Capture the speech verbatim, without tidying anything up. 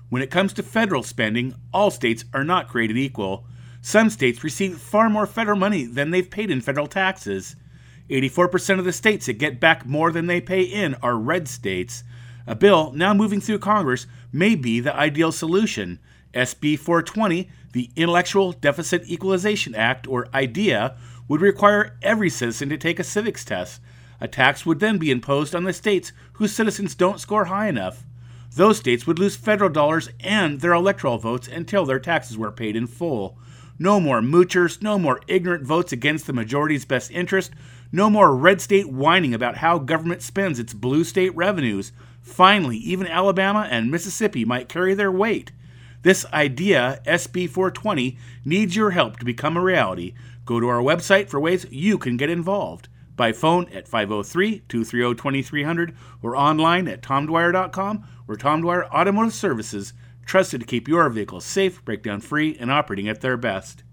When it comes to federal spending, all states are not created equal. Some states receive far more federal money than they've paid in federal taxes. eighty-four percent of the states that get back more than they pay in are red states. A bill now moving through Congress may be the ideal solution. S B four twenty, the Intellectual Deficit Equalization Act, or IDEA, would require every citizen to take a civics test. A tax would then be imposed on the states whose citizens don't score high enough. Those states would lose federal dollars and their electoral votes until their taxes were paid in full. No more moochers, no more ignorant votes against the majority's best interest, no more red state whining about how government spends its blue state revenues. Finally, even Alabama and Mississippi might carry their weight. This idea, S B four twenty, needs your help to become a reality. Go to our website for ways you can get involved. By phone at five oh three, two three oh, two three hundred or online at tom dwyer dot com, where Tom Dwyer Automotive Services, trusted to keep your vehicles safe, breakdown-free, and operating at their best.